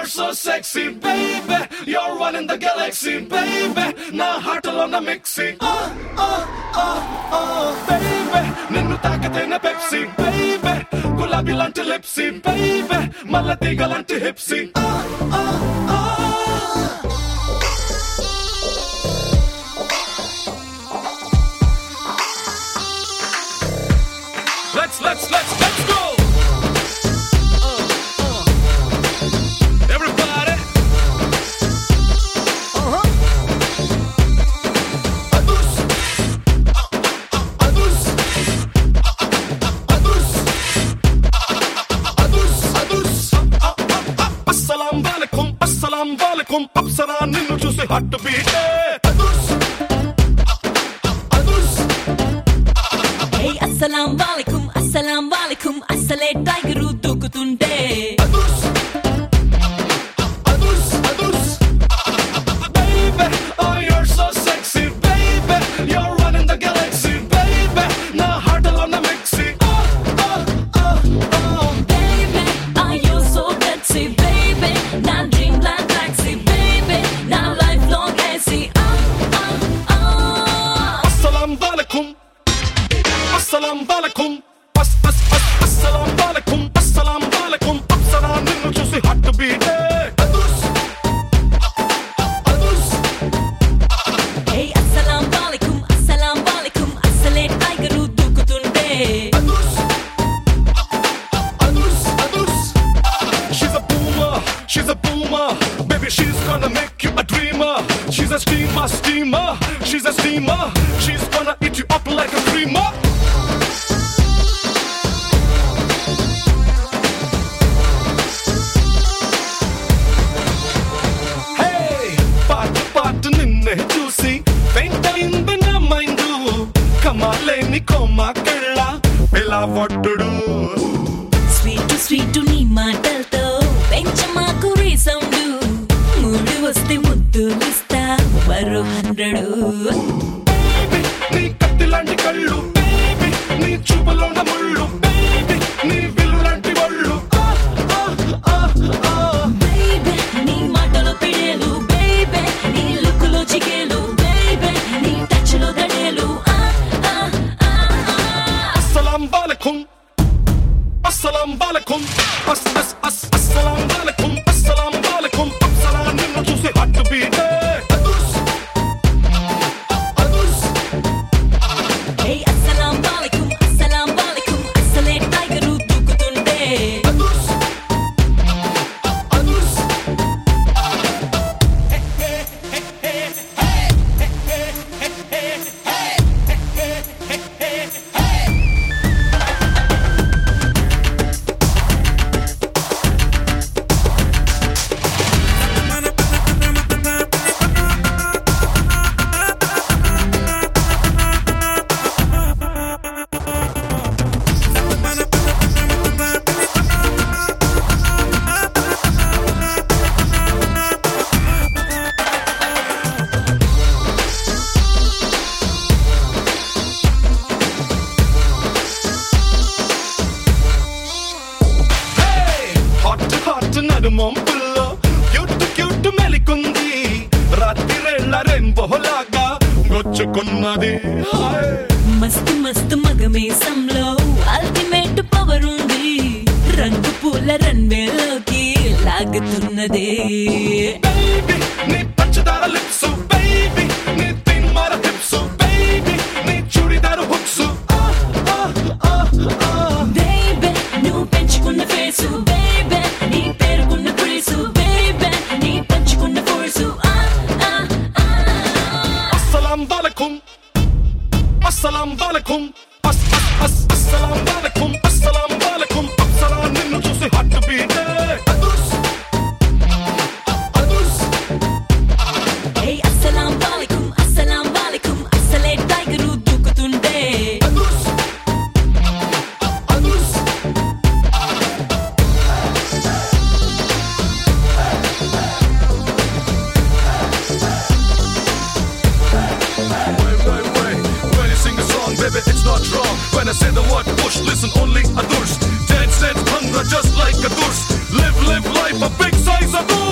so sexy, baby. You're one in the galaxy, baby. Na heart alone a mixy. Baby. Ninnu taakatena Pepsi, baby. Gulabi lanti lipsy, baby. Malatiga lanti hipsy. Let's go. Everybody. Adus. Assalamu alaikum. Apsara ninnu చూసి heart beat. Hey, assalamu alaikum, అసలే tiger దూకుతుంటే. Baby, oh you're so sexy, baby. You're one in the galaxy, baby. Na heart alone a mixy. Baby, are you so sexy, baby? నా dreamland taxi, baby. నా lifelong AC. Assalamu alaikum. Assalamu alaikum. Assalamu alaikum. Assalamu alaikum. Apsara ninnu చూసి heart beat. Hey, assalamu alaikum, అసలే tiger దూకుతుంటే. She's a boomer, baby she's gonna make you a dreamer. She's a steamer, she's a steamer. She's gonna eat you up like a creamer. Hey, పాటు నిన్నే చూసి faint అయింది నా mind. కమాలేని coma కళ్ళ పిలవొట్టుడు. Sweet నీ మాటలతో పెంచమాకు రీసౌండ్. మూడు వస్తే ముద్దులిస్తా మరో 100. Baby, నీ కత్తి లాంటి కళ్ళు, baby, నీ చూపులోన ముళ్ళు, baby, నీ విల్లు లాంటి ఒళ్ళు. Baby, నీ మాటలో పిడేలు, baby, నీ లుక్కులో చికేలు, baby, నీ టచ్లో దడేలు. Assalamu alaikum. Assalamu alaikum. Assalamu alaikum. Assalamu alaikum. Apsara ninnu చూసి heart beat. Hey, assalamu alaikum, అసలే టైగరు దూకుతుంటే. హాట్ నడుమొంపుల్లో క్యూట్ మెలికుంది. రాత్రిరేళ్ల రెయిన్బో లాగా గొచ్చుకున్నది. మస్తు మగమేసంలో అల్టిమేట్ పవర్ ఉంది. రంగు పూల రన్వేలోకి లాగుతున్నదే. Baby, నీ పంచదార లిప్స్, baby, నీ తిన్మార హిప్స్, baby, నీ చూడిదారు హుక్స్. Baby, నువ్వు పెంచుకున్న ఫేసు, baby, నీ పేరుకున్న ప్రేసు, baby, నీ పంచుకున్న force. Assalamu alaikum. Assalamu alaikum. Assalamu alaikum. Assalamu alaikum. Apsara ninnu చూసి heart beat. Hey, assalamu alaikum, అసలే టైగరు దూకుతుంటే. When you sing a song, baby, it's not wrong. When I say the word push, listen only a durst. Dance, hunger, just like a durst. Live life, a big size she's a gold.